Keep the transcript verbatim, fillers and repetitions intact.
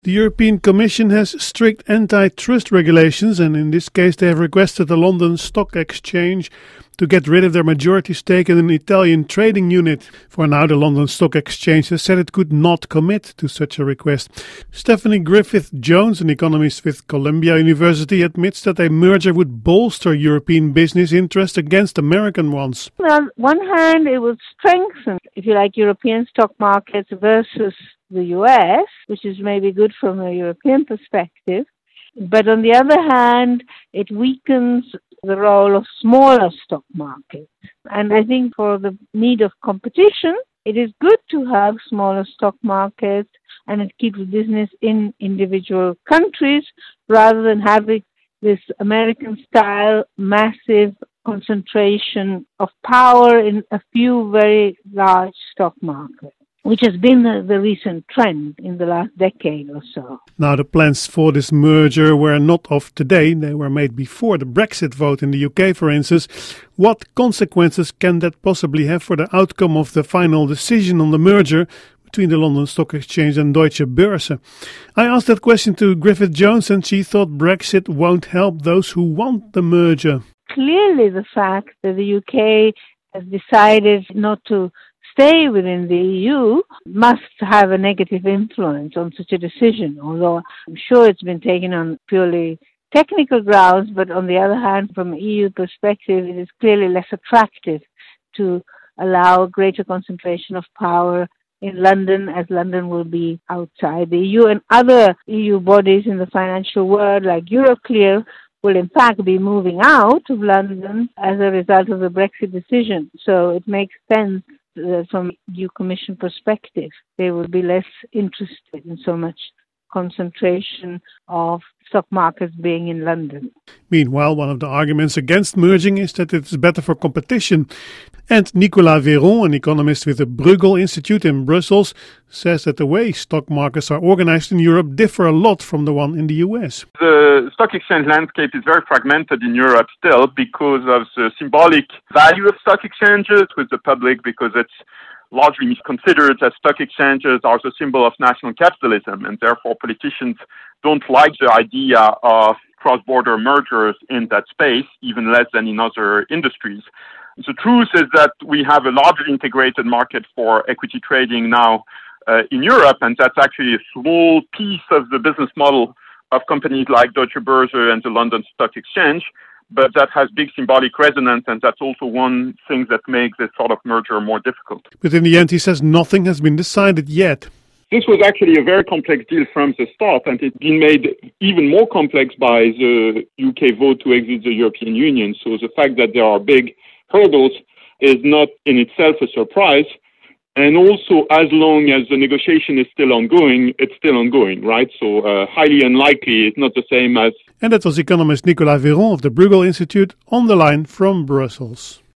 The European Commission has strict antitrust regulations, and in this case they have requested the London Stock Exchange to get rid of their majority stake in an Italian trading unit. For now, the London Stock Exchange has said it could not commit to such a request. Stephanie Griffith-Jones, an economist with Columbia University, admits that a merger would bolster European business interests against American ones. On one hand, it would strengthen, if you like, European stock markets versus the U S, which is maybe good from a European perspective. But on the other hand, it weakens the role of smaller stock markets. And I think for the need of competition, it is good to have smaller stock markets, and it keeps business in individual countries rather than having this American-style massive concentration of power in a few very large stock markets, which has been the, the recent trend in the last decade or so. Now, the plans for this merger were not of today. They were made before the Brexit vote in the U K, for instance. What consequences can that possibly have for the outcome of the final decision on the merger between the London Stock Exchange and Deutsche Börse? I asked that question to Griffith-Jones, and she thought Brexit won't help those who want the merger. Clearly, the fact that the U K has decided not to stay within the E U must have a negative influence on such a decision, although I'm sure it's been taken on purely technical grounds, but on the other hand, from an E U perspective, it is clearly less attractive to allow greater concentration of power in London, as London will be outside the E U, and other E U bodies in the financial world like Euroclear will in fact be moving out of London as a result of the Brexit decision. So it makes sense that from E U Commission perspective, they will be less interested in so much concentration of stock markets being in London. Meanwhile, one of the arguments against merging is that it is better for competition. And Nicolas Véron, an economist with the Bruegel Institute in Brussels, says that the way stock markets are organized in Europe differ a lot from the one in the U S. The stock exchange landscape is very fragmented in Europe still because of the symbolic value of stock exchanges with the public, because it's largely misconsidered that stock exchanges are the symbol of national capitalism, and therefore politicians don't like the idea of cross-border mergers in that space, even less than in other industries. The truth is that we have a largely integrated market for equity trading now uh, in Europe, and that's actually a small piece of the business model of companies like Deutsche Börse and the London Stock Exchange. But that has big symbolic resonance, and that's also one thing that makes this sort of merger more difficult. But in the end, he says nothing has been decided yet. This was actually a very complex deal from the start, and it's been made even more complex by the U K vote to exit the European Union. So the fact that there are big hurdles is not in itself a surprise. And also, as long as the negotiation is still ongoing, it's still ongoing, right? So uh, highly unlikely, it's not the same as... And that was economist Nicolas Véron of the Bruegel Institute on the line from Brussels.